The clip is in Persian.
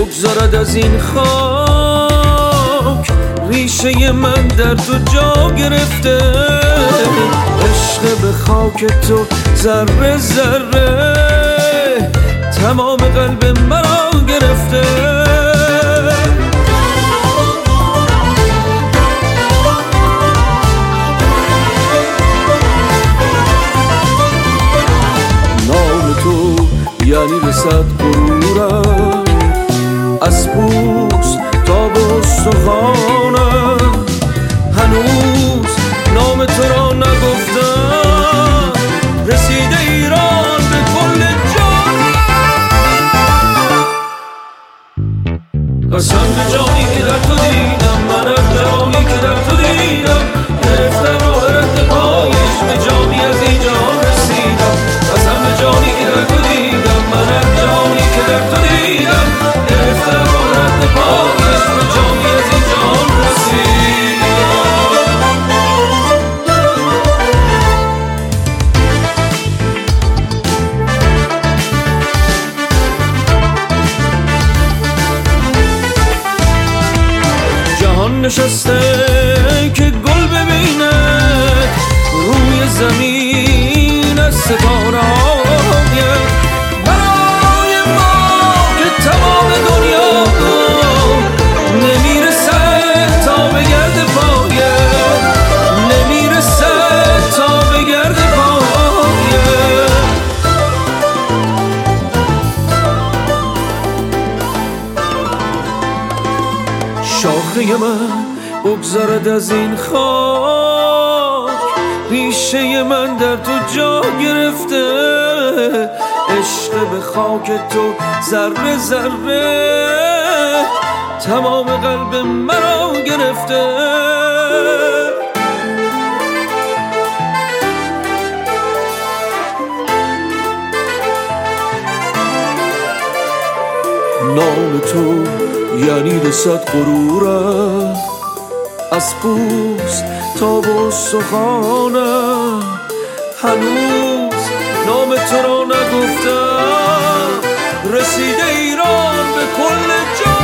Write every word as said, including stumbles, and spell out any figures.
بگذارد از این خاک. ریشه من در تو جا گرفته، عشق به خاک تو ذره ذره تمام قلب مرا گرفته. نام تو یعنی رسد غرورم، از پوست تا به استخوانم. هنوز نام تو را نگفتم، رسیده ایران به کل جانم. قسم به جانی که در تو دیدم، من از جانی که در تو دیدم، گرفتم راه رد پایش، به جانی از این جهان رسیدم. قسم به جانی که در تو دیدم، من از جانی که در تو دیدم، گرفتم راه رد پایش، به جانی از این جهان رسیدم. جهان نشسته که گل ببینه روی زمین از ستاره های برای ما که تمام دنیا نمیرسه تا به گرد پایه، نمیرسه تا به گرد پایه. شاخه من بگذارد از این خاک، ریشه من در تو جا گرفته، عشق به خاک تو ذره ذره تمام قلب مرا گرفته. نام تو یعنی رسد غرورم، از پوست تا به استخوانم. هنوز نام تو را نگفتم، رسیده ایران به کل جا.